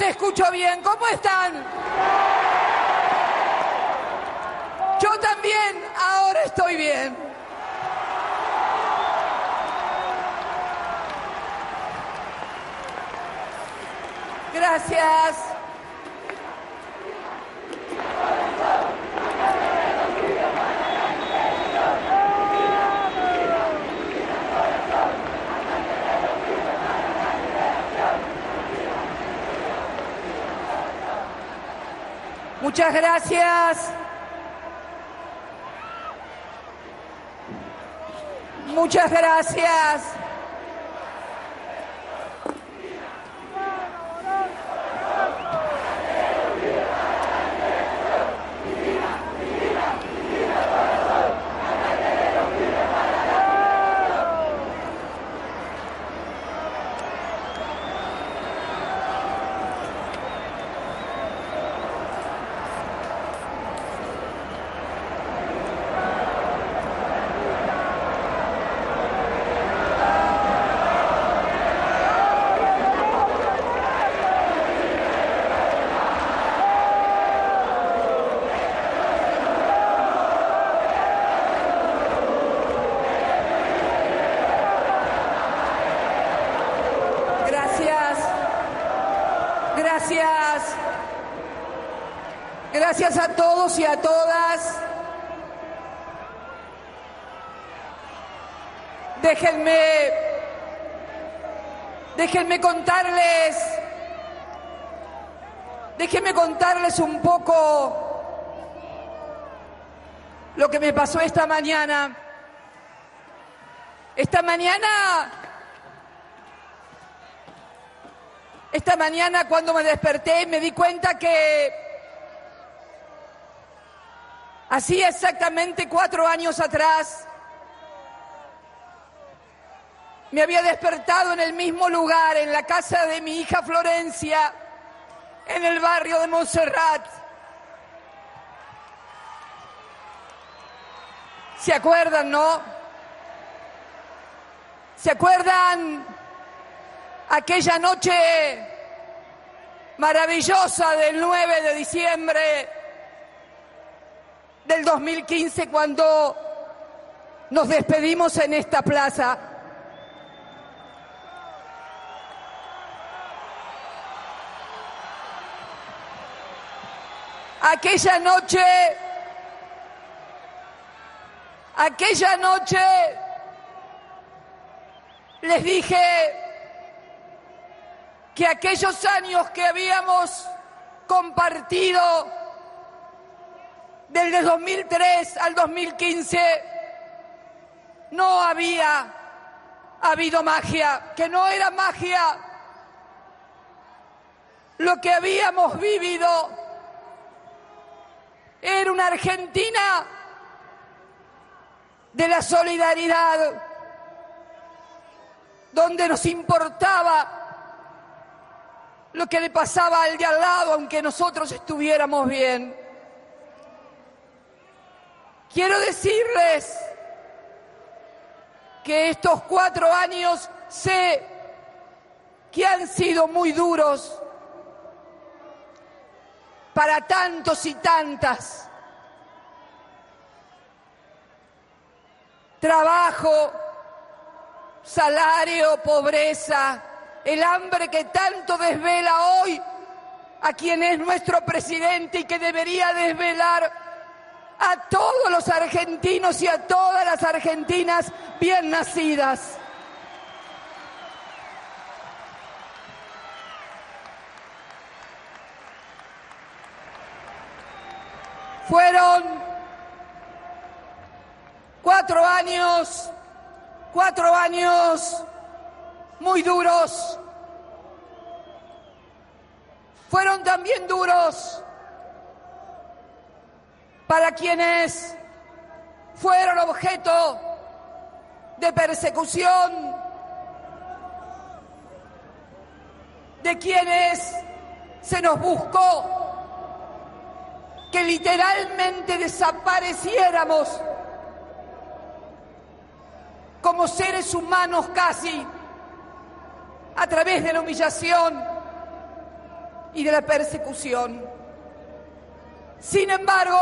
escucho bien. ¿Cómo están? Yo también ahora estoy bien. Gracias. Muchas gracias. Muchas gracias. Gracias. Gracias a todos y a todas. Déjenme contarles un poco lo que me pasó esta mañana. Esta mañana cuando me desperté me di cuenta que hacía exactamente 4 años atrás me había despertado en el mismo lugar, en la casa de mi hija Florencia, en el barrio de Montserrat. ¿Se acuerdan, no? ¿Se acuerdan aquella noche maravillosa del 9 de diciembre del 2015 cuando nos despedimos en esta plaza? Aquella noche les dije que aquellos años que habíamos compartido desde 2003 al 2015 no había habido magia, que no era magia lo que habíamos vivido. Era una Argentina de la solidaridad, donde nos importaba lo que le pasaba al de al lado, aunque nosotros estuviéramos bien. Quiero decirles que estos 4 años sé que han sido muy duros para tantos y tantas. Trabajo, salario, pobreza, el hambre que tanto desvela hoy a quien es nuestro presidente y que debería desvelar a todos los argentinos y a todas las argentinas bien nacidas. Fueron 4 años muy duros. Fueron también duros para quienes fueron objeto de persecución, de quienes se nos buscó que literalmente desapareciéramos como seres humanos casi, a través de la humillación, y de la persecución. Sin embargo,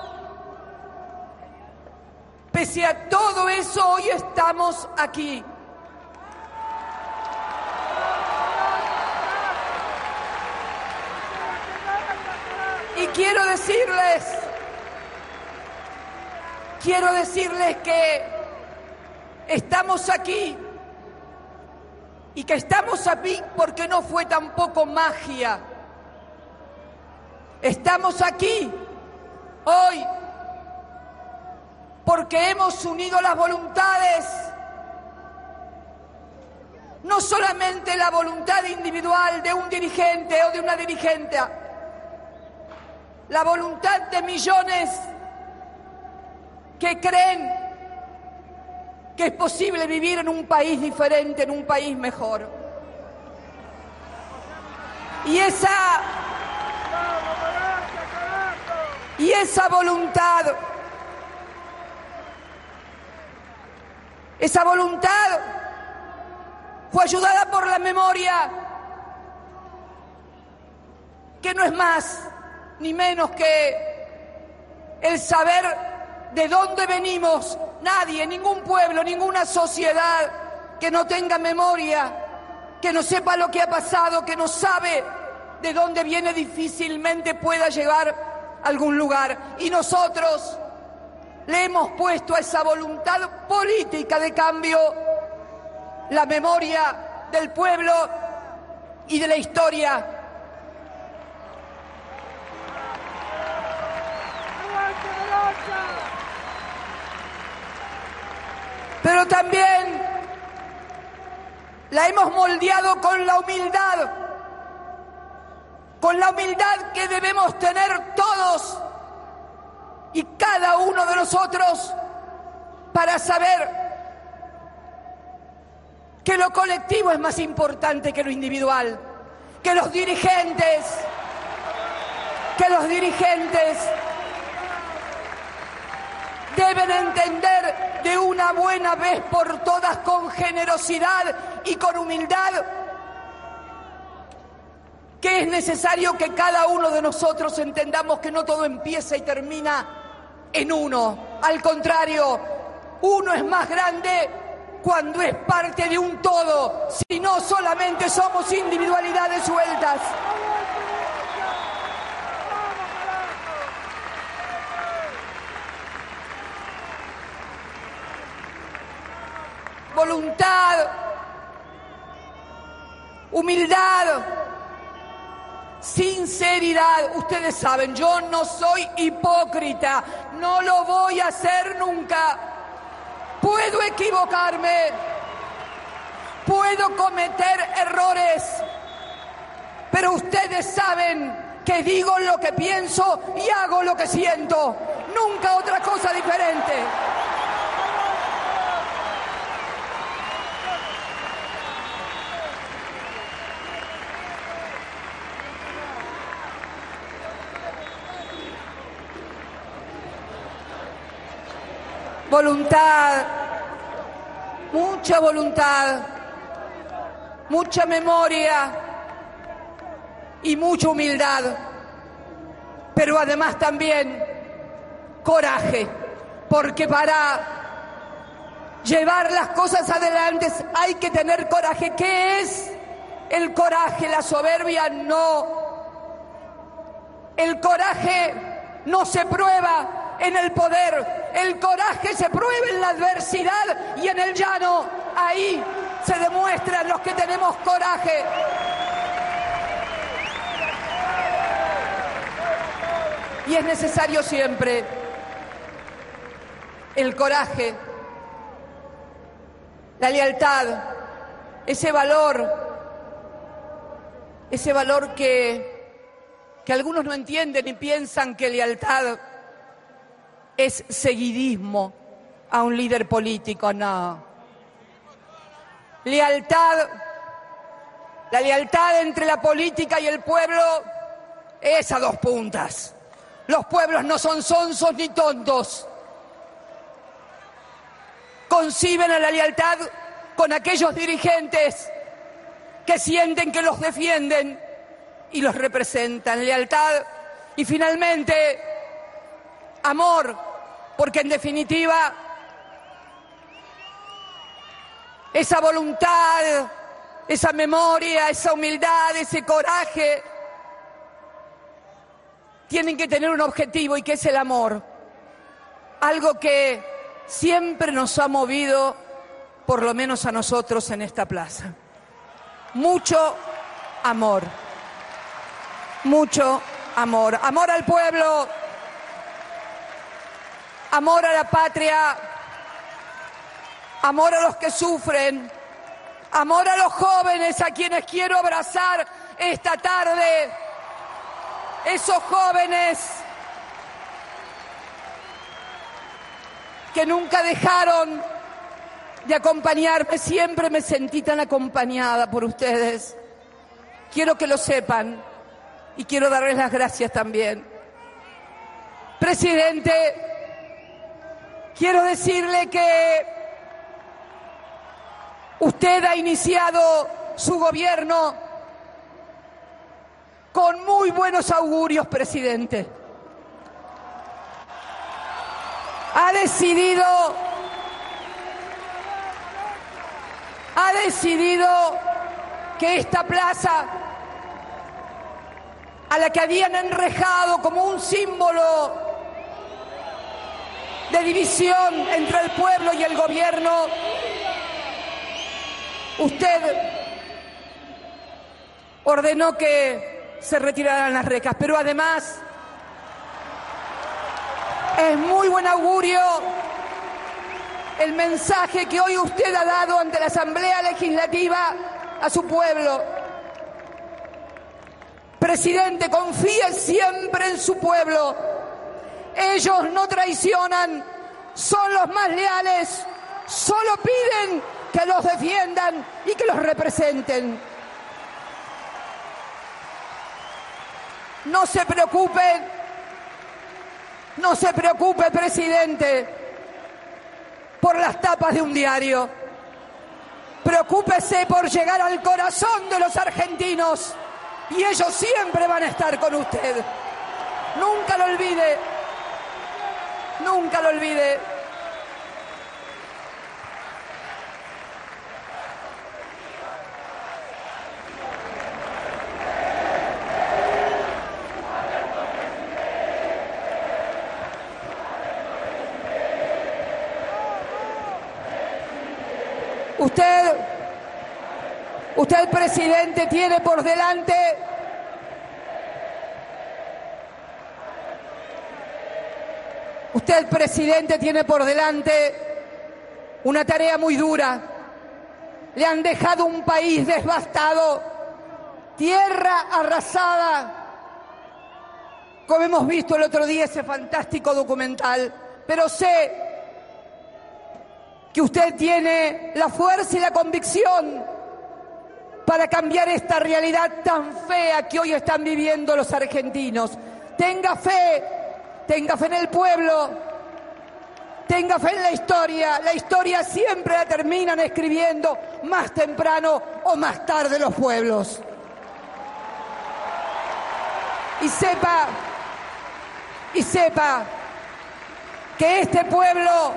pese a todo eso, hoy estamos aquí. Y quiero decirles que estamos aquí y que estamos aquí porque no fue tampoco magia. Estamos aquí hoy porque hemos unido las voluntades, no solamente la voluntad individual de un dirigente o de una dirigente, la voluntad de millones que creen que es posible vivir en un país diferente, en un país mejor. Y esa voluntad fue ayudada por la memoria, que no es más ni menos que el saber de dónde venimos. Nadie, ningún pueblo, ninguna sociedad que no tenga memoria, que no sepa lo que ha pasado, que no sabe de dónde viene, difícilmente pueda llegar a algún lugar. Y nosotros le hemos puesto a esa voluntad política de cambio la memoria del pueblo y de la historia. Pero también la hemos moldeado con la humildad que debemos tener todos y cada uno de nosotros para saber que lo colectivo es más importante que lo individual, que los dirigentes deben entender de una buena vez por todas, con generosidad y con humildad, que es necesario que cada uno de nosotros entendamos que no todo empieza y termina en uno. Al contrario, uno es más grande cuando es parte de un todo, si no solamente somos individualidades sueltas. Voluntad, humildad, sinceridad. Ustedes saben, yo no soy hipócrita, no lo voy a hacer nunca. Puedo equivocarme, puedo cometer errores, pero ustedes saben que digo lo que pienso y hago lo que siento, nunca otra cosa diferente. Voluntad, mucha memoria y mucha humildad, pero además también coraje, porque para llevar las cosas adelante hay que tener coraje. ¿Qué es el coraje? La soberbia no. El coraje no se prueba en el poder, el coraje se prueba en la adversidad y en el llano. Ahí se demuestran los que tenemos coraje. Y es necesario siempre el coraje, la lealtad, ese valor que algunos no entienden y piensan que lealtad es seguidismo a un líder político. No. La lealtad entre la política y el pueblo es a dos puntas. Los pueblos no son sonsos ni tontos. Conciben a la lealtad con aquellos dirigentes que sienten que los defienden y los representan. Lealtad y finalmente amor, porque en definitiva esa voluntad, esa memoria, esa humildad, ese coraje tienen que tener un objetivo, y que es el amor. Algo que siempre nos ha movido, por lo menos a nosotros en esta plaza. Mucho amor. Mucho amor. Amor al pueblo. Amor a la patria. Amor a los que sufren. Amor a los jóvenes, a quienes quiero abrazar esta tarde. Esos jóvenes que nunca dejaron de acompañarme, siempre me sentí tan acompañada por ustedes. Quiero que lo sepan y quiero darles las gracias también. Presidente, quiero decirle que usted ha iniciado su gobierno con muy buenos augurios, presidente. Ha decidido que esta plaza, a la que habían enrejado como un símbolo de división entre el pueblo y el gobierno, usted ordenó que se retiraran las rejas. Pero además es muy buen augurio el mensaje que hoy usted ha dado ante la Asamblea Legislativa a su pueblo. Presidente, confíe siempre en su pueblo. Ellos no traicionan, son los más leales, solo piden que los defiendan y que los representen. No se preocupe, presidente, por las tapas de un diario. Preocúpese por llegar al corazón de los argentinos, y ellos siempre van a estar con usted. Nunca lo olvide, nunca lo olvide. Usted, presidente, tiene por delante una tarea muy dura. Le han dejado un país devastado, tierra arrasada, como hemos visto el otro día ese fantástico documental. Pero sé que usted tiene la fuerza y la convicción para cambiar esta realidad tan fea que hoy están viviendo los argentinos. Tenga fe en el pueblo, tenga fe en la historia. La historia siempre la terminan escribiendo más temprano o más tarde los pueblos. Y sepa que este pueblo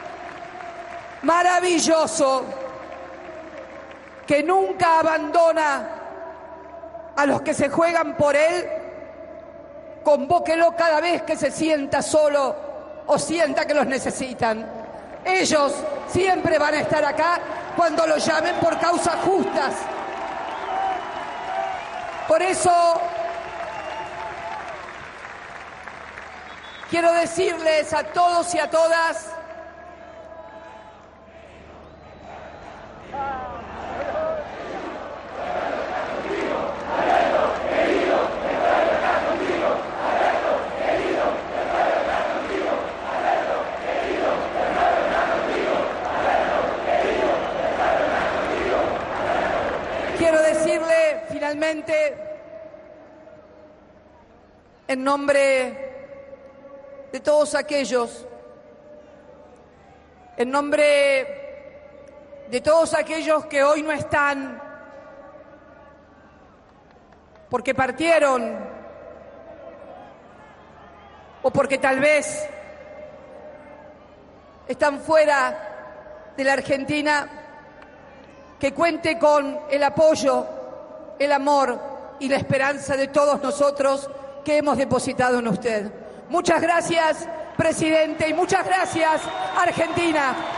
maravilloso, que nunca abandona a los que se juegan por él, convóquelo cada vez que se sienta solo o sienta que los necesitan. Ellos siempre van a estar acá cuando los llamen por causas justas. Por eso quiero decirles a todos y a todas en nombre de todos aquellos, en nombre de todos aquellos que hoy no están, porque partieron o porque tal vez están fuera de la Argentina, que cuente con el apoyo, el amor y la esperanza de todos nosotros que hemos depositado en usted. Muchas gracias, presidente, y muchas gracias, Argentina.